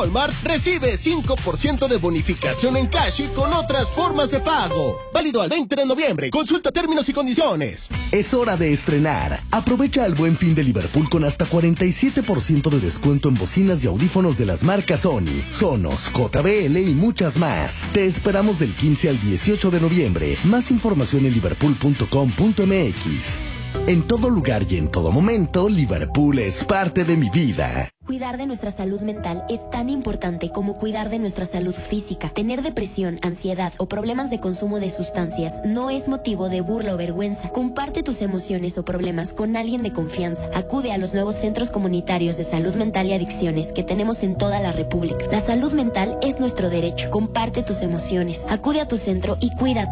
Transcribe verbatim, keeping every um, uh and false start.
Walmart, recibe cinco por ciento de bonificación en cash y con otras formas de pago. Válido al veinte de noviembre. Consulta términos y condiciones. Es hora de estrenar. Aprovecha el Buen Fin de Liverpool con hasta cuarenta y siete por ciento de descuento en bocinas y audífonos de las marcas Sony, Sonos, J B L y muchas más. Te esperamos del quince al dieciocho de noviembre. Más información en liverpool punto com punto m x. En todo lugar y en todo momento, Liverpool es parte de mi vida. Cuidar de nuestra salud mental es tan importante como cuidar de nuestra salud física. Tener depresión, ansiedad o problemas de consumo de sustancias no es motivo de burla o vergüenza. Comparte tus emociones o problemas con alguien de confianza. Acude a los nuevos centros comunitarios de salud mental y adicciones que tenemos en toda la República. La salud mental es nuestro derecho. Comparte tus emociones. Acude a tu centro y cuida